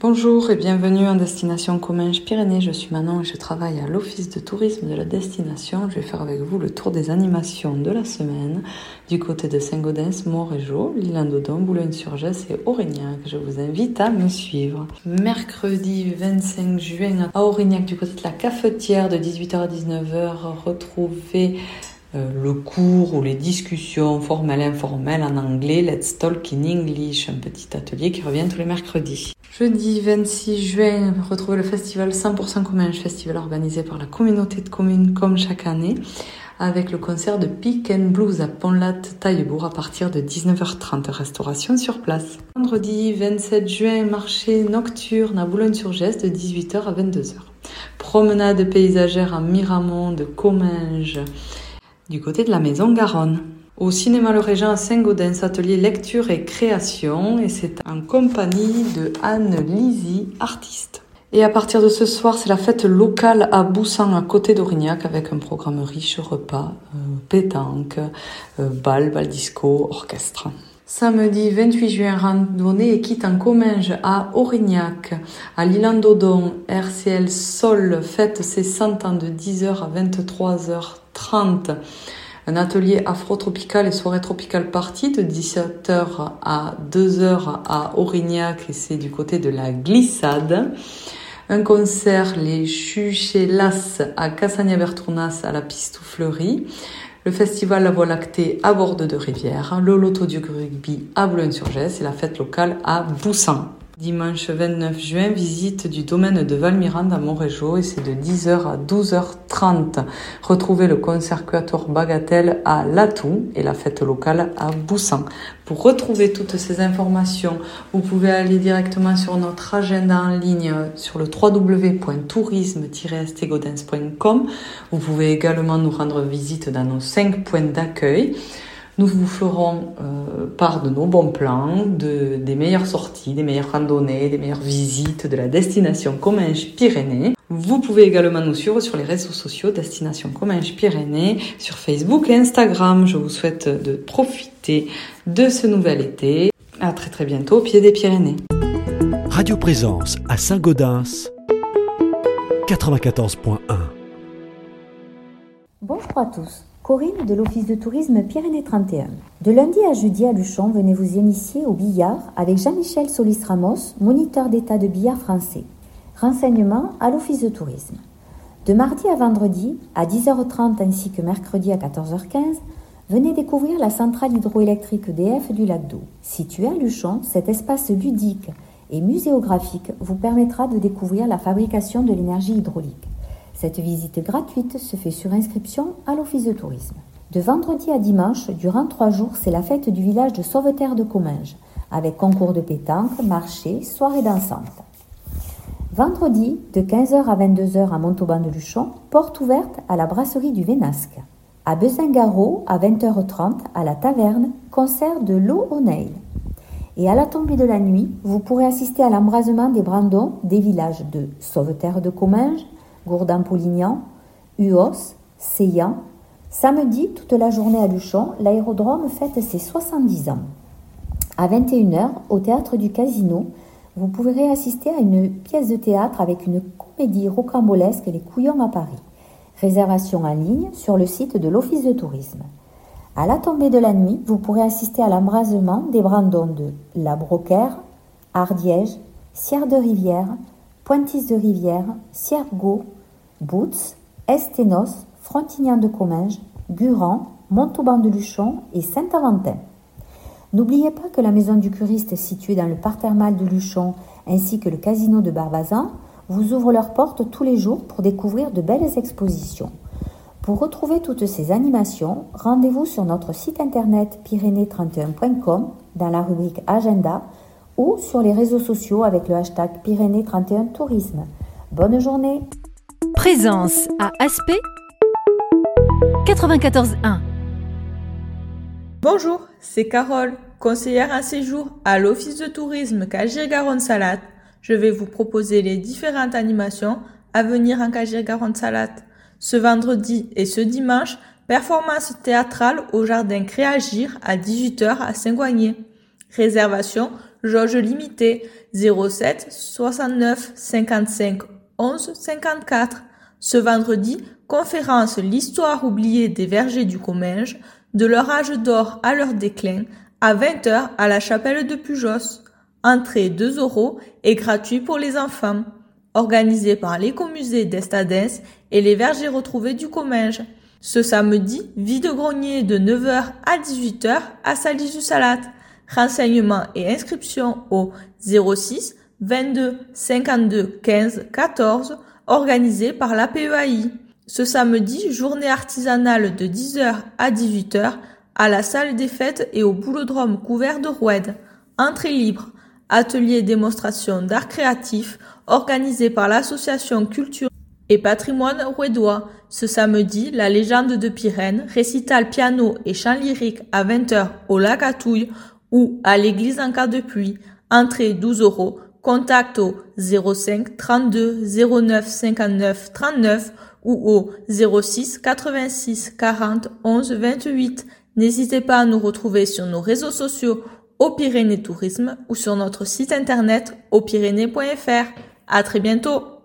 Bonjour et bienvenue en destination Comminges-Pyrénées. Je suis Manon et je travaille à l'office de tourisme de la destination. Je vais faire avec vous le tour des animations de la semaine du côté de Saint-Gaudens, Montrégeau, l'Isle-en-Dodon, Boulogne-sur-Gesse et Aurignac. Je vous invite à me suivre. Mercredi 25 juin à Aurignac, du côté de la cafetière de 18h à 19h, retrouvez le cours ou les discussions formelles et informelles en anglais, Let's Talk in English, un petit atelier qui revient tous les mercredis. Jeudi 26 juin, retrouvez le festival 100% Comminges, festival organisé par la communauté de communes comme chaque année, avec le concert de Pick and Blues à Pont-Latte-Taillebourg à partir de 19h30, restauration sur place. Vendredi 27 juin, marché nocturne à Boulogne-sur-Gesse de 18h à 22h. Promenade paysagère à Miramont de Comminges, du côté de la Maison Garonne. Au cinéma Le Régent à Saint-Gaudens, atelier lecture et création, et c'est en compagnie de Anne Lizy, artiste. Et à partir de ce soir, c'est la fête locale à Boussan, à côté d'Aurignac, avec un programme riche, repas, pétanque, bal disco, orchestre. Samedi 28 juin, randonnée et quitte en Comminges à Aurignac, à l'Isle-en-Dodon, RCL Sol fête ses 100 ans de 10h à 23h30. Un atelier afro-tropical et soirée tropicale party de 17h à 2h à Aurignac, et c'est du côté de la glissade. Un concert, les Chuchelas à Cassagna-Bertournas à la Pistou Fleurie. Le festival La Voie Lactée à Bordeaux-de-Rivière. Le loto du rugby à Boulogne-sur-Gesse et la fête locale à Boussan. Dimanche 29 juin, visite du domaine de Valmirande à Montrégeau, et c'est de 10h à 12h30. Retrouvez le concertatoire Bagatelle à Latou et la fête locale à Boussan. Pour retrouver toutes ces informations, vous pouvez aller directement sur notre agenda en ligne sur le www.tourisme-estegaudens.com. Vous pouvez également nous rendre visite dans nos 5 points d'accueil. Nous vous ferons part de nos bons plans, des meilleures sorties, des meilleures randonnées, des meilleures visites de la destination Comminges-Pyrénées. Vous pouvez également nous suivre sur les réseaux sociaux Destination Comminges-Pyrénées, sur Facebook et Instagram. Je vous souhaite de profiter de ce nouvel été. À très très bientôt au pied des Pyrénées. Radio Présence à Saint-Gaudens, 94.1. Bonjour à tous. Corinne de l'Office de tourisme Pyrénées 31. De lundi à jeudi à Luchon, venez vous initier au billard avec Jean-Michel Solis-Ramos, moniteur d'état de billard français. Renseignements à l'Office de tourisme. De mardi à vendredi, à 10h30 ainsi que mercredi à 14h15, venez découvrir la centrale hydroélectrique EDF du lac d'Eau. Situé à Luchon, cet espace ludique et muséographique vous permettra de découvrir la fabrication de l'énergie hydraulique. Cette visite gratuite se fait sur inscription à l'Office de tourisme. De vendredi à dimanche, durant 3 jours, c'est la fête du village de Sauveterre de Comminges, avec concours de pétanque, marché, soirée dansante. Vendredi, de 15h à 22h à Montauban de Luchon, porte ouverte à la brasserie du Vénasque. À Bezingarot, à 20h30, à la taverne, concert de l'eau au Neil. Et à la tombée de la nuit, vous pourrez assister à l'embrasement des brandons des villages de Sauveterre de Comminges, Gourdin-Polignan, Uos, Seillan. Samedi, toute la journée à Luchon, l'aérodrome fête ses 70 ans. À 21h, au théâtre du Casino, vous pourrez assister à une pièce de théâtre avec une comédie rocambolesque, Les Couillons à Paris. Réservation en ligne sur le site de l'Office de tourisme. À la tombée de la nuit, vous pourrez assister à l'embrasement des brandons de La Brocaire, Ardiège, Sierre de Rivière, Pointis de Rivière, Ciergo, Bouts, Esténos, Frontignan de Comminges, Guran, Montauban de Luchon et Saint-Aventin. N'oubliez pas que la maison du curiste située dans le parc thermal de Luchon ainsi que le casino de Barbazan vous ouvrent leurs portes tous les jours pour découvrir de belles expositions. Pour retrouver toutes ces animations, rendez-vous sur notre site internet pyrénées31.com dans la rubrique Agenda ou sur les réseaux sociaux avec le hashtag Pyrénées31 Tourisme. Bonne journée. Présence à Aspect 94.1. Bonjour, c'est Carole, conseillère en séjour à l'Office de tourisme Cagir-Garonne-Salate. Je vais vous proposer les différentes animations à venir en Cagir-Garonne-Salate. Ce vendredi et ce dimanche, performance théâtrale au Jardin Créagir à 18h à Saint-Goigné. Réservation jauge limitée 07 69 55 11 54. Ce vendredi, conférence L'histoire oubliée des vergers du Comminges, de leur âge d'or à leur déclin, à 20h à la chapelle de Pujos. Entrée 2 € et gratuit pour les enfants. Organisé par l'écomusée d'Estadens et les vergers retrouvés du Comminges. Ce samedi, vide-grenier de 9h à 18h à Salis-du-Salat. Renseignements et inscriptions au 06 22 52 15 14, organisé par l'APEAI. Ce samedi, journée artisanale de 10h à 18h à la salle des fêtes et au boulodrome couvert de Roued. Entrée libre. Atelier démonstration d'art créatif organisé par l'association Culture et Patrimoine rouédois. Ce samedi, la légende de Pirenne, récital piano et chant lyrique à 20h au lac à Touille ou à l'église en cas de pluie. Entrée 12 €. Contact au 05 32 09 59 39 ou au 06 86 40 11 28. N'hésitez pas à nous retrouver sur nos réseaux sociaux au Pyrénées Tourisme ou sur notre site internet aupyrénées.fr. À très bientôt!